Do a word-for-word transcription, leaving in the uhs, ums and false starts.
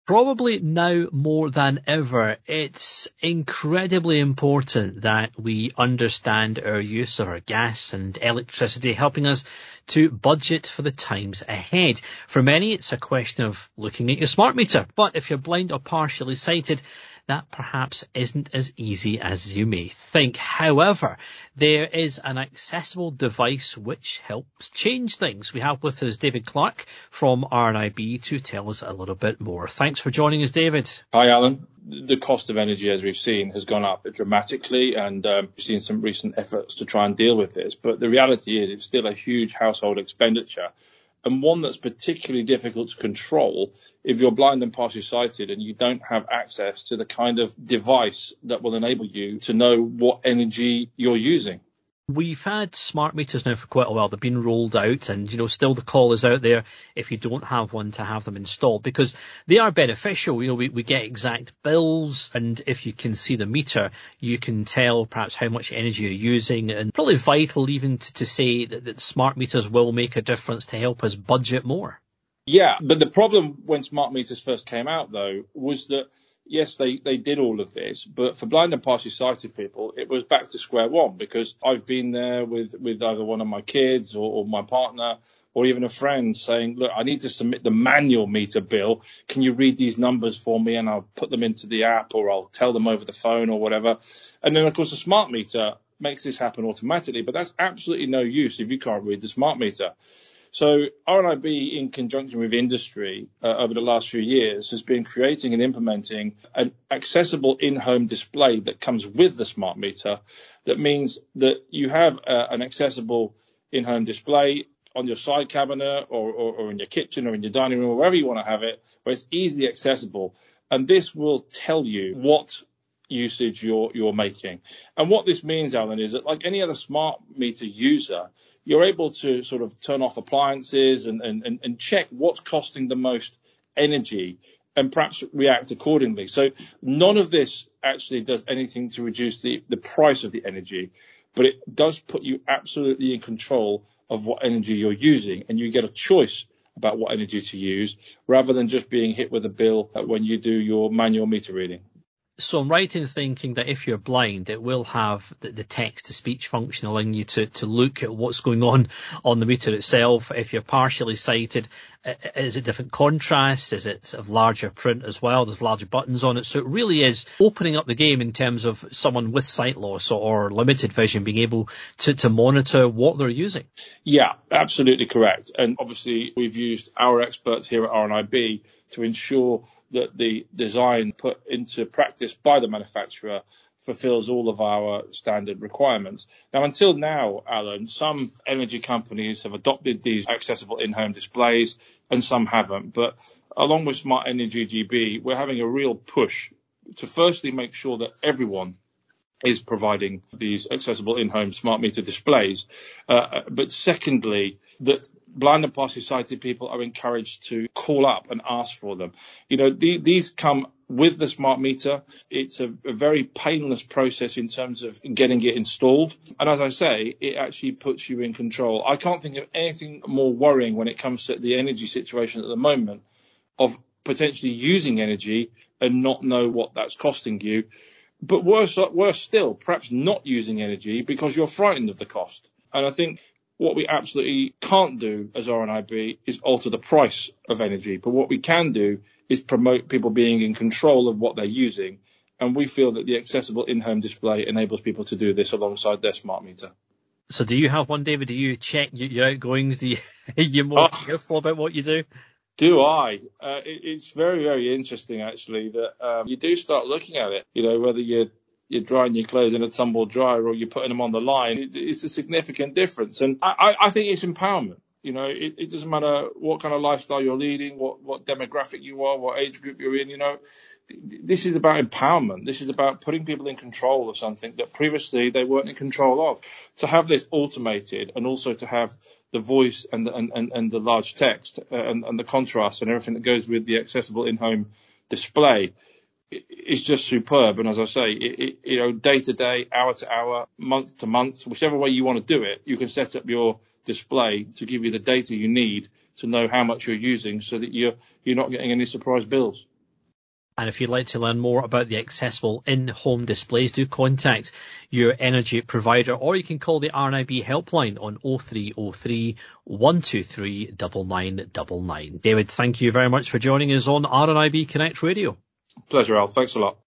Probably now more than ever, it's incredibly important that we understand our use of our gas and electricity, helping us to budget for the times ahead. For many, it's a question of looking at your smart meter. But if you're blind or partially sighted, that perhaps isn't as easy as you may think. However, there is an accessible device which helps change things. We have with us David Clark from R N I B to tell us a little bit more. Thanks for joining us, David. Hi, Alan. The cost of energy, as we've seen, has gone up dramatically, and um, we've seen some recent efforts to try and deal with this. But the reality is it's still a huge household expenditure, and one that's particularly difficult to control if you're blind and partially sighted and you don't have access to the kind of device that will enable you to know what energy you're using. We've had smart meters now for quite a while. They've been rolled out, and, you know, still the call is out there if you don't have one to have them installed, because they are beneficial. You know, we, we get exact bills, and if you can see the meter, you can tell perhaps how much energy you're using, and probably vital even to, to say that, that smart meters will make a difference to help us budget more. Yeah, but the problem when smart meters first came out, though, was that yes, they, they did all of this, but for blind and partially sighted people, it was back to square one, because I've been there with, with either one of my kids or, or my partner or even a friend saying, look, I need to submit the manual meter bill. Can you read these numbers for me? And I'll put them into the app, or I'll tell them over the phone or whatever. And then, of course, the smart meter makes this happen automatically, but that's absolutely no use if you can't read the smart meter. So R N I B, in conjunction with industry, uh, over the last few years, has been creating and implementing an accessible in-home display that comes with the smart meter. That means that you have uh, an accessible in-home display on your side cabinet or, or, or in your kitchen or in your dining room, or wherever you want to have it, where it's easily accessible. And this will tell you what usage you're you're making. And what this means, Alan, is that like any other smart meter user, you're able to sort of turn off appliances and, and, and, and check what's costing the most energy and perhaps react accordingly. So none of this actually does anything to reduce the, the price of the energy, but it does put you absolutely in control of what energy you're using, and you get a choice about what energy to use rather than just being hit with a bill when you do your manual meter reading. So I'm right in thinking that if you're blind, it will have the, the text-to-speech function allowing you to, to look at what's going on on the meter itself. If you're partially sighted, is it different contrast? Is it sort of larger print as well? There's larger buttons on it. So it really is opening up the game in terms of someone with sight loss or, or limited vision being able to, to monitor what they're using. Yeah, absolutely correct. And obviously we've used our experts here at R N I B to ensure that the design put into practice by the manufacturer fulfills all of our standard requirements. Now, until now, Alan, some energy companies have adopted these accessible in-home displays and some haven't. But along with Smart Energy G B, we're having a real push to firstly make sure that everyone is providing these accessible in-home smart meter displays. Uh, but secondly, that blind and partially sighted people are encouraged to call up and ask for them. You know, the, these come with the smart meter. It's a, a very painless process in terms of getting it installed. And as I say, it actually puts you in control. I can't think of anything more worrying when it comes to the energy situation at the moment of potentially using energy and not know what that's costing you. But worse, worse still, perhaps not using energy because you're frightened of the cost. And I think what we absolutely can't do as R N I B is alter the price of energy. But what we can do is promote people being in control of what they're using. And we feel that the accessible in-home display enables people to do this alongside their smart meter. So do you have one, David? Do you check your outgoings? Do you, are you more oh. careful about what you do? Do I? Uh, it, it's very, very interesting, actually, that um, you do start looking at it, you know, whether you're, you're drying your clothes in a tumble dryer or you're putting them on the line. It, it's a significant difference. And I, I think it's empowerment. You know, it, it doesn't matter what kind of lifestyle you're leading, what, what demographic you are, what age group you're in, you know. This is about empowerment. This is about putting people in control of something that previously they weren't in control of. To have this automated and also to have the voice and the, and, and, and the large text and, and the contrast and everything that goes with the accessible in-home display is just superb. And as I say, it, it, you know, day to day, hour to hour, month to month, whichever way you want to do it, you can set up your display to give you the data you need to know how much you're using so that you're, you're not getting any surprise bills. And if you'd like to learn more about the accessible in-home displays, do contact your energy provider, or you can call the R N I B helpline on oh three oh three, one two three, nine nine nine nine. David, thank you very much for joining us on R N I B Connect Radio. Pleasure, Al. Thanks a lot.